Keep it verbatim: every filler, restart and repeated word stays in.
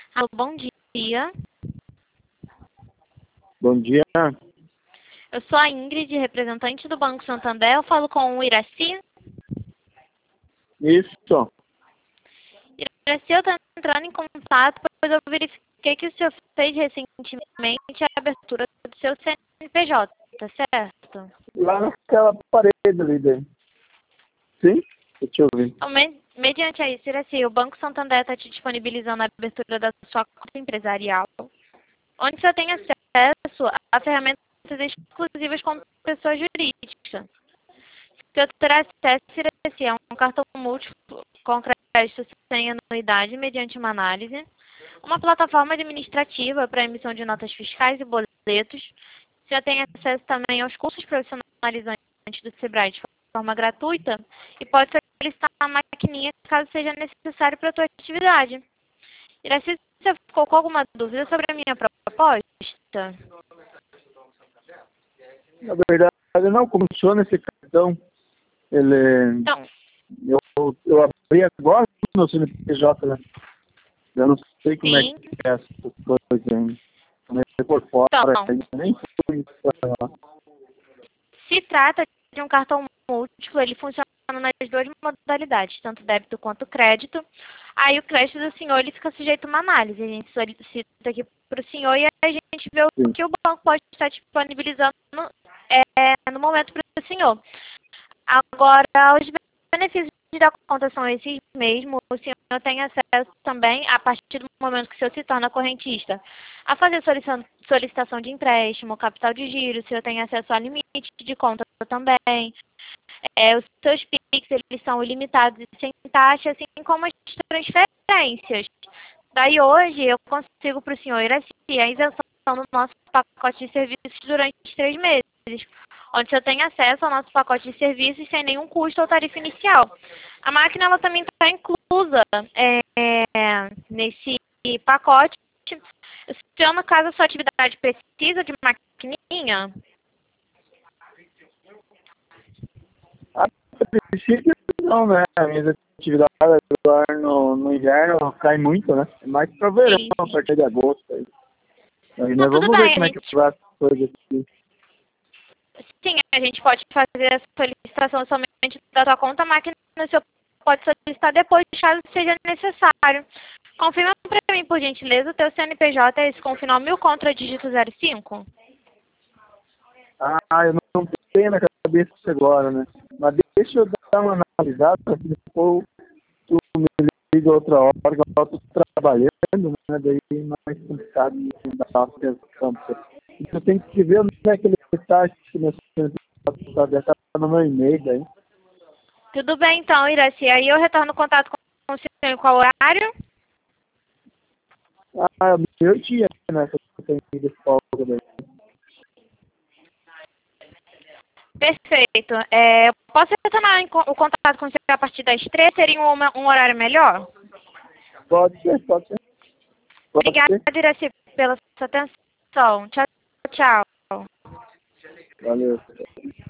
Alô, bom dia. Bom dia. Eu sou a Ingrid, representante do Banco Santander. Eu falo com o Iraci. Isso. Iraci, eu estou entrando em contato, pois eu verifiquei que o senhor fez recentemente a abertura do seu C N P J, certo? Lá naquela parede ali dentro. Sim? Deixa eu ver. Então, me- mediante a isso, Iraci, o Banco Santander está te disponibilizando a abertura da sua conta empresarial, onde você tem acesso a ferramentas exclusivas como pessoa jurídica. Você terá acesso, Iraci, a um cartão múltiplo com crédito sem anuidade mediante uma análise, uma plataforma administrativa para emissão de notas fiscais e boletos. Você já tem acesso também aos cursos profissionalizantes do Sebrae de forma gratuita e pode solicitar uma maquininha caso seja necessário para a sua atividade. Iraci, você ficou com alguma dúvida sobre a minha proposta? Na verdade, não funciona esse cartão. Ele, Então, eu, eu abri agora no C N P J, né? Eu não sei como é sim. que é essa coisa ainda. Como é que é por fora, Então, ainda nem fui pra lá. se trata de um cartão múltiplo, ele funciona nas duas modalidades, tanto débito quanto crédito. Aí o crédito do senhor ele fica sujeito a uma análise. A gente solicita aqui para o senhor e a gente vê o Sim. que o banco pode estar disponibilizando é, no momento para o senhor. Agora, os benefícios da conta são esses mesmos. O senhor tem acesso também, a partir do momento que o senhor se torna correntista, a fazer solici- solicitação de empréstimo, capital de giro. O senhor tem acesso a limite de conta também. É, os seus Pix, eles são ilimitados e sem taxa, assim como as transferências. Daí hoje eu consigo para o senhor Iraci a isenção no nosso pacote de serviços durante três meses, onde você tem acesso ao nosso pacote de serviços sem nenhum custo ou tarifa inicial. A máquina ela também está inclusa é, nesse pacote. Se no caso a sua atividade precisa de maquininha, A princípio, não, né? A minha atividade agora no, no inverno cai muito, né? É mais para verão, sim. a partir de agosto. Aí, aí Não, nós tudo vamos ver bem, a como é que gente, vai as coisas aqui. sim, a gente pode fazer a solicitação somente da sua conta, a máquina o senhor pode solicitar depois, caso seja necessário. Confirma para mim, por gentileza, o teu C N P J, esse com o final mil contra dígito zero cinco? Ah, eu não tenho na cabeça isso agora, né? Mas deixa eu dar uma analisada, depois tu me liga outra hora, que eu estou trabalhando, né? Daí é mais complicado de dar atenção. Eu tenho que ver onde é que ele está, que meu centro está no meu e-mail daí. Tudo bem, então, Iraci. Aí eu retorno contato com o senhor em qual horário? Ah, meu dia, né? Que eu tenho de folga daí. Perfeito. É, eu posso retornar em co- o contato com o senhor a partir das três? Seria um, um horário melhor? Pode ser, pode ser. Pode Obrigada, ser. Iraci, pela sua atenção. Tchau, tchau. Valeu.